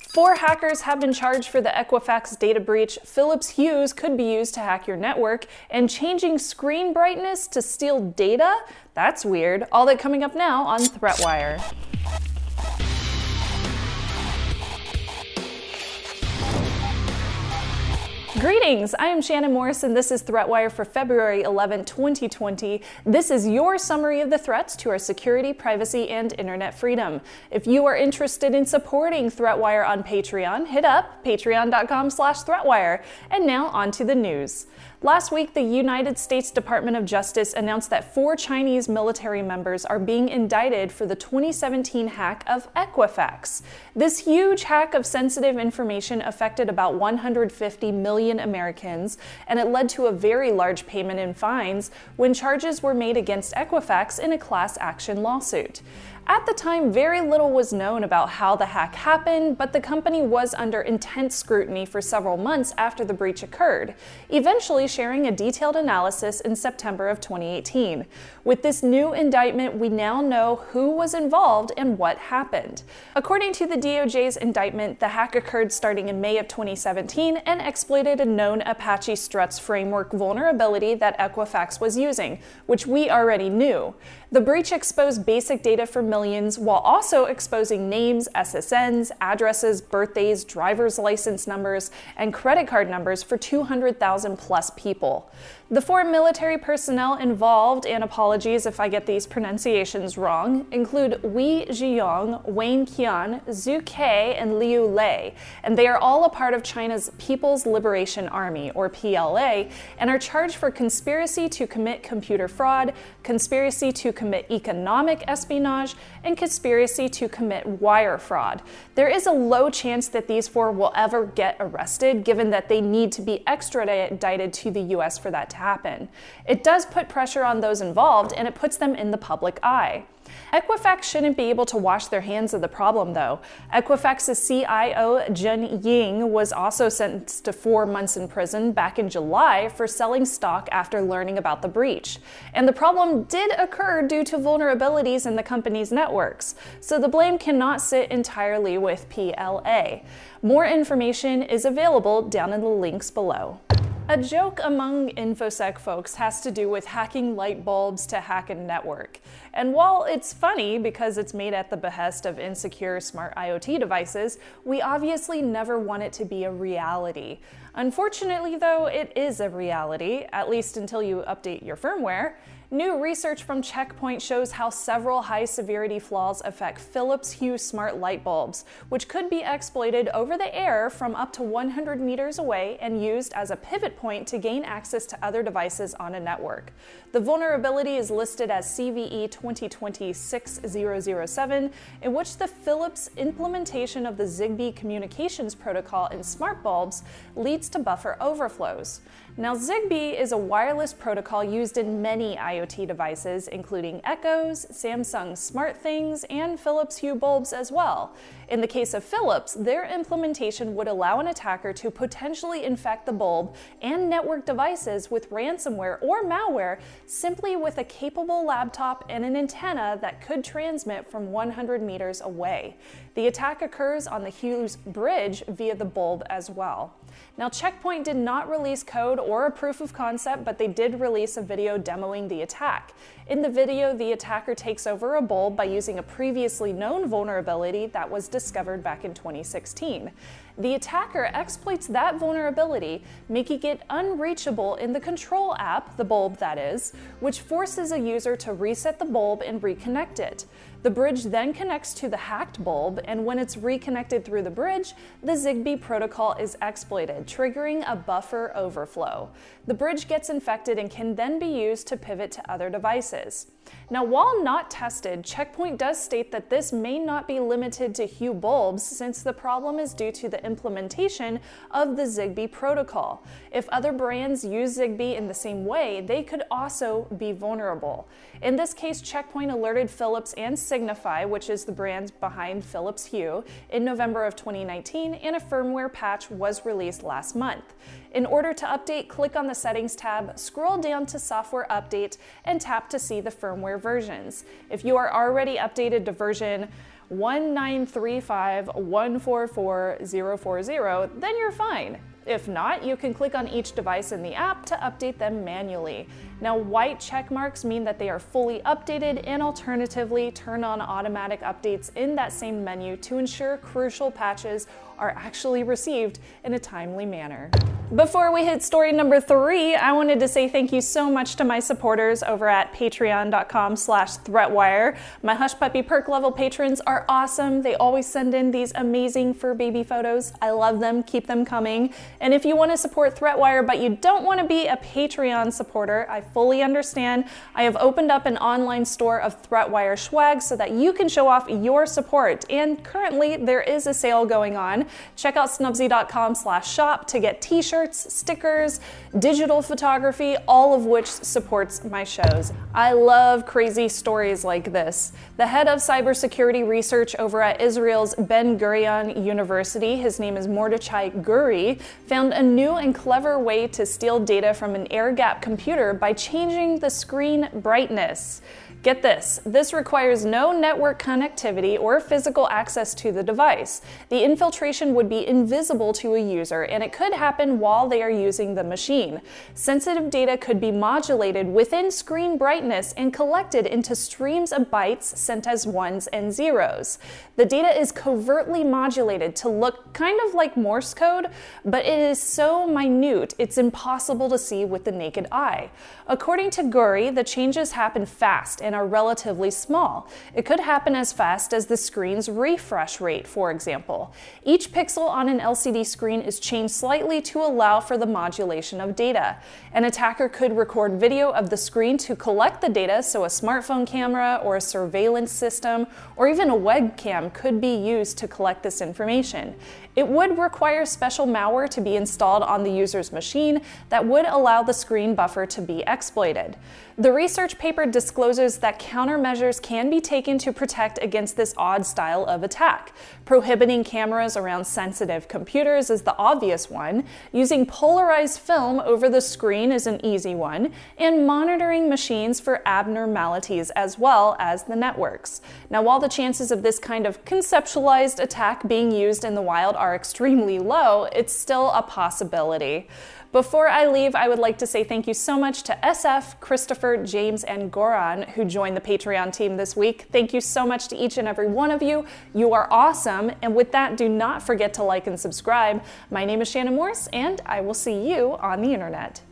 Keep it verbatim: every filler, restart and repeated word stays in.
Four hackers have been charged for the Equifax data breach. Philips Hues could be used to hack your network, and changing screen brightness to steal data? That's weird. All that coming up now on ThreatWire. Greetings, I am Shannon Morris and this is ThreatWire for February eleventh, twenty twenty. This is your summary of the threats to our security, privacy, and internet freedom. If you are interested in supporting ThreatWire on Patreon, hit up patreon dot com slash threatwire. And now on to the news. Last week, the United States Department of Justice announced that four Chinese military members are being indicted for the twenty seventeen hack of Equifax. This huge hack of sensitive information affected about one hundred fifty million Americans, and it led to a very large payment in fines when charges were made against Equifax in a class action lawsuit. At the time, very little was known about how the hack happened, but the company was under intense scrutiny for several months after the breach occurred, eventually sharing a detailed analysis in September of twenty eighteen. With this new indictment, we now know who was involved and what happened. According to the D O J's indictment, the hack occurred starting in May of twenty seventeen and exploited a known Apache Struts framework vulnerability that Equifax was using, which we already knew. The breach exposed basic data for millions while also exposing names, S S Ns, addresses, birthdays, driver's license numbers, and credit card numbers for two hundred thousand plus people. The four military personnel involved, and apologies if I get these pronunciations wrong, include Wei Zhiyong, Wayne Qian, Zhu Ke, and Liu Lei, and they are all a part of China's People's Liberation Army, or P L A, and are charged for conspiracy to commit computer fraud, conspiracy to commit economic espionage, and conspiracy to commit wire fraud. There is a low chance that these four will ever get arrested, given that they need to be extradited to the U S for that to happen. It does put pressure on those involved, and it puts them in the public eye. Equifax shouldn't be able to wash their hands of the problem, though. Equifax's C I O, Zhen Ying, was also sentenced to four months in prison back in July for selling stock after learning about the breach. And the problem did occur due to vulnerabilities in the company's networks, so the blame cannot sit entirely with P L A. More information is available down in the links below. A joke among InfoSec folks has to do with hacking light bulbs to hack a network. And while it's funny because it's made at the behest of insecure smart IoT devices, we obviously never want it to be a reality. Unfortunately, though, it is a reality, at least until you update your firmware. New research from Check Point shows how several high-severity flaws affect Philips Hue smart light bulbs, which could be exploited over the air from up to one hundred meters away and used as a pivot point to gain access to other devices on a network. The vulnerability is listed as C V E twenty twenty dash six thousand seven, in which the Philips implementation of the Zigbee communications protocol in smart bulbs leads to buffer overflows. Now, Zigbee is a wireless protocol used in many IoT devices, including Echoes, Samsung SmartThings, and Philips Hue bulbs as well. In the case of Philips, their implementation would allow an attacker to potentially infect the bulb and network devices with ransomware or malware simply with a capable laptop and an antenna that could transmit from one hundred meters away. The attack occurs on the Hue's bridge via the bulb as well. Now, Check Point did not release code or a proof of concept, but they did release a video demoing the attack. In the video, the attacker takes over a bulb by using a previously known vulnerability that was discovered back in twenty sixteen. The attacker exploits that vulnerability, making it unreachable in the control app, the bulb that is, which forces a user to reset the bulb and reconnect it. The bridge then connects to the hacked bulb, and when it's reconnected through the bridge, the Zigbee protocol is exploited, triggering a buffer overflow. The bridge gets infected and can then be used to pivot to other devices. Now, while not tested, Check Point does state that this may not be limited to Hue bulbs, since the problem is due to the implementation of the Zigbee protocol. If other brands use Zigbee in the same way, they could also be vulnerable. In this case, Check Point alerted Philips and Signify, which is the brand behind Philips Hue, in November of twenty nineteen, and a firmware patch was released last month. In order to update, click on the Settings tab, scroll down to Software Update, and tap to see the firmware versions. If you are already updated to version one nine three five, one four four, zero four zero, then you're fine. If not, you can click on each device in the app to update them manually. Now, white check marks mean that they are fully updated, and alternatively, turn on automatic updates in that same menu to ensure crucial patches are actually received in a timely manner. Before we hit story number three, I wanted to say thank you so much to my supporters over at patreon dot com slash threatwire. My Hush Puppy perk level patrons are awesome. They always send in these amazing fur baby photos. I love them. Keep them coming. And if you want to support Threatwire but you don't want to be a Patreon supporter, I fully understand. I have opened up an online store of Threatwire swag so that you can show off your support. And currently there is a sale going on. Check out snubsy dot com slash shop to get t-shirts, stickers, digital photography, all of which supports my shows. I love crazy stories like this. The head of cybersecurity research over at Israel's Ben Gurion University, his name is Mordechai Guri, found a new and clever way to steal data from an air-gapped computer by changing the screen brightness. Get this, this requires no network connectivity or physical access to the device. The infiltration would be invisible to a user, and it could happen while they are using the machine. Sensitive data could be modulated within screen brightness and collected into streams of bytes sent as ones and zeros. The data is covertly modulated to look kind of like Morse code, but it is so minute it's impossible to see with the naked eye. According to Guri, the changes happen fast and are relatively small. It could happen as fast as the screen's refresh rate, for example. Each pixel on an L C D screen is changed slightly to allow for the modulation of data. An attacker could record video of the screen to collect the data, so a smartphone camera or a surveillance system or even a webcam could be used to collect this information. It would require special malware to be installed on the user's machine that would allow the screen buffer to be exploited. The research paper discloses that countermeasures can be taken to protect against this odd style of attack. Prohibiting cameras around sensitive computers is the obvious one, using polarized film over the screen is an easy one, and monitoring machines for abnormalities as well as the networks. Now, while the chances of this kind of conceptualized attack being used in the wild are extremely low, it's still a possibility. Before I leave, I would like to say thank you so much to S F, Christopher, James, and Goran who joined the Patreon team this week. Thank you so much to each and every one of you. You are awesome. And with that, do not forget to like and subscribe. My name is Shannon Morse, and I will see you on the internet.